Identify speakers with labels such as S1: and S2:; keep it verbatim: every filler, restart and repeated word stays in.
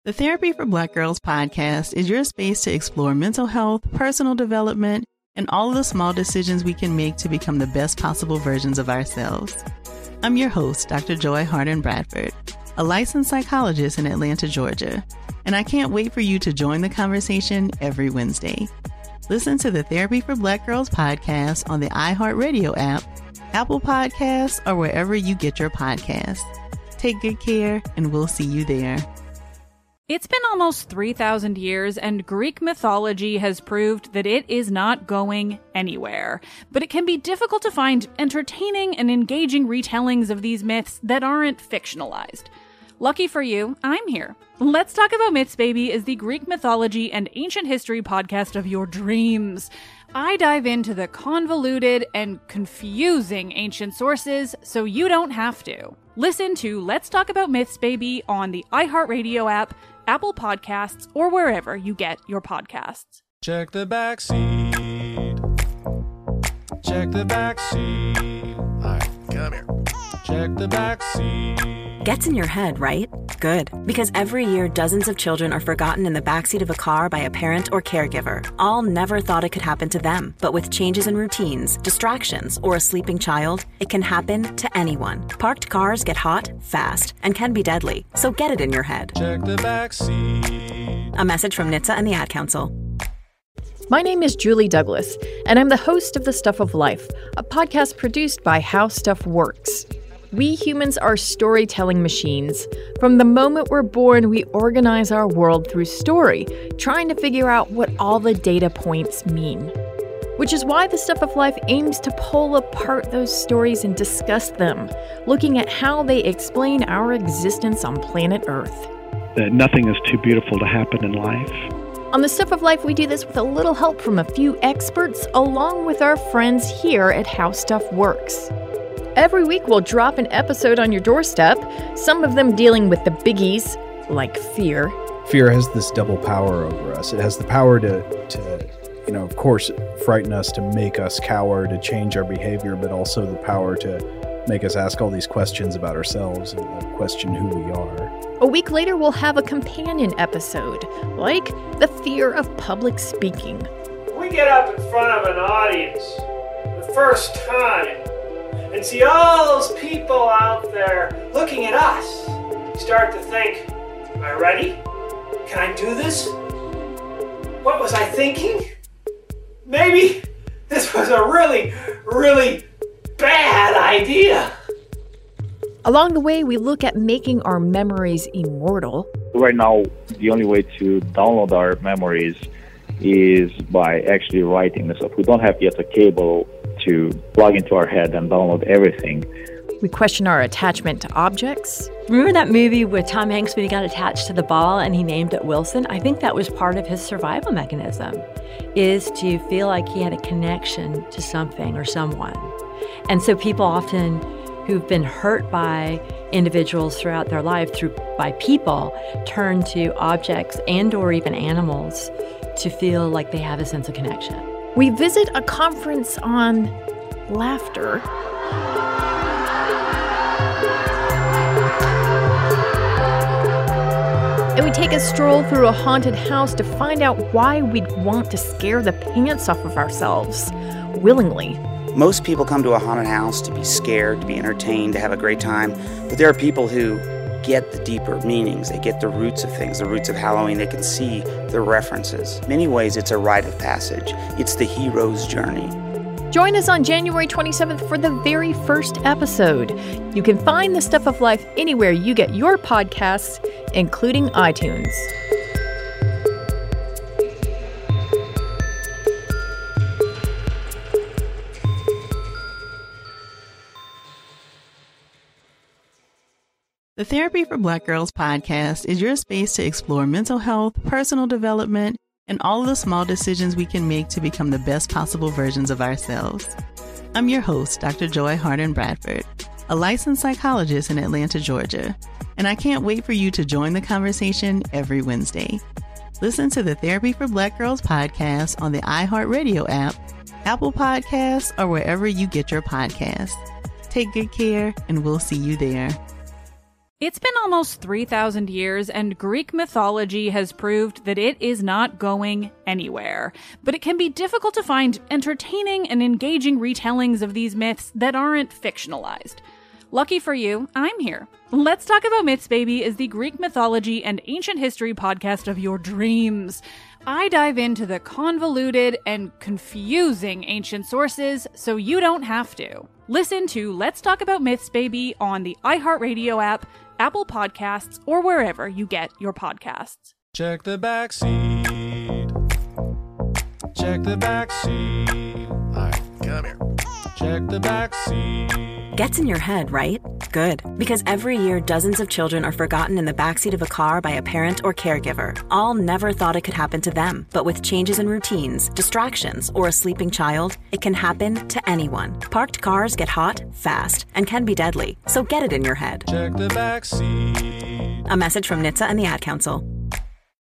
S1: The Therapy for Black Girls podcast is your space to explore mental health, personal development, and all of the small decisions we can make to become the best possible versions of ourselves. I'm your host, Doctor Joy Harden Bradford, a licensed psychologist in Atlanta, Georgia, and I can't wait for you to join the conversation every Wednesday. Listen to the Therapy for Black Girls podcast on the iHeartRadio app, Apple Podcasts, or wherever you get your podcasts. Take good care, and we'll see you there.
S2: It's been almost three thousand years, and Greek mythology has proved that it is not going anywhere. But it can be difficult to find entertaining and engaging retellings of these myths that aren't fictionalized. Lucky for you, I'm here. Let's Talk About Myths, Baby is the Greek mythology and ancient history podcast of your dreams. I dive into the convoluted and confusing ancient sources so you don't have to. Listen to Let's Talk About Myths, Baby on the iHeartRadio app, Apple Podcasts, or wherever you get your podcasts.
S3: Check the back seat. Check the back seat. All right, come here. Check the back seat.
S4: Gets in your head, right? Good. Because every year, dozens of children are forgotten in the backseat of a car by a parent or caregiver. All never thought it could happen to them. But with changes in routines, distractions, or a sleeping child, it can happen to anyone. Parked cars get hot, fast, and can be deadly. So get it in your head.
S3: Check the back seat.
S4: A message from N H T S A and the Ad Council.
S5: My name is Julie Douglas, and I'm the host of The Stuff of Life, a podcast produced by How Stuff Works. We humans are storytelling machines. From the moment we're born, we organize our world through story, trying to figure out what all the data points mean. Which is why The Stuff of Life aims to pull apart those stories and discuss them, looking at how they explain our existence on planet Earth.
S6: That nothing is too beautiful to happen in life.
S5: On The Stuff of Life, we do this with a little help from a few experts, along with our friends here at How Stuff Works. Every week, we'll drop an episode on your doorstep, some of them dealing with the biggies, like fear.
S7: Fear has this double power over us. It has the power to, to, you know, of course, frighten us, to make us cower, to change our behavior, but also the power to make us ask all these questions about ourselves and question who we are.
S5: A week later, we'll have a companion episode, like the fear of public speaking.
S8: We get up in front of an audience the first time and see all those people out there looking at us. You start to think, am I ready? Can I do this? What was I thinking? Maybe this was a really, really bad idea.
S5: Along the way, we look at making our memories immortal.
S9: Right now, the only way to download our memories is by actually writing this up. We don't have yet a cable to plug into our head and download everything.
S5: We question our attachment to objects.
S10: Remember that movie with Tom Hanks when he got attached to the ball and he named it Wilson? I think that was part of his survival mechanism, is to feel like he had a connection to something or someone. And so people often who've been hurt by individuals throughout their life, through by people, turn to objects and or even animals to feel like they have a sense of connection.
S5: We visit a conference on laughter. And we take a stroll through a haunted house to find out why we'd want to scare the pants off of ourselves, willingly.
S11: Most people come to a haunted house to be scared, to be entertained, to have a great time. But there are people who get the deeper meanings. They get the roots of things, the roots of Halloween. They can see the references. In many ways, it's a rite of passage. It's the hero's journey.
S5: Join us on January twenty-seventh for the very first episode. You can find The Stuff of Life anywhere you get your podcasts, including iTunes.
S1: The Therapy for Black Girls podcast is your space to explore mental health, personal development, and all of the small decisions we can make to become the best possible versions of ourselves. I'm your host, Doctor Joy Harden Bradford, a licensed psychologist in Atlanta, Georgia, and I can't wait for you to join the conversation every Wednesday. Listen to the Therapy for Black Girls podcast on the iHeartRadio app, Apple Podcasts, or wherever you get your podcasts. Take good care, and we'll see you there.
S2: It's been almost three thousand years, and Greek mythology has proved that it is not going anywhere. But it can be difficult to find entertaining and engaging retellings of these myths that aren't fictionalized. Lucky for you, I'm here. Let's Talk About Myths, Baby is the Greek mythology and ancient history podcast of your dreams. I dive into the convoluted and confusing ancient sources so you don't have to. Listen to Let's Talk About Myths, Baby on the iHeartRadio app, Apple Podcasts, or wherever you get your podcasts.
S3: Check the back seat. Check the back seat. All right, come here. Check the back seat.
S4: Gets in your head, right? Good. Because every year, dozens of children are forgotten in the backseat of a car by a parent or caregiver. All never thought it could happen to them. But with changes in routines, distractions, or a sleeping child, it can happen to anyone. Parked cars get hot, fast, and can be deadly. So get it in your head.
S3: Check the back seat.
S4: A message from N H T S A and the Ad Council.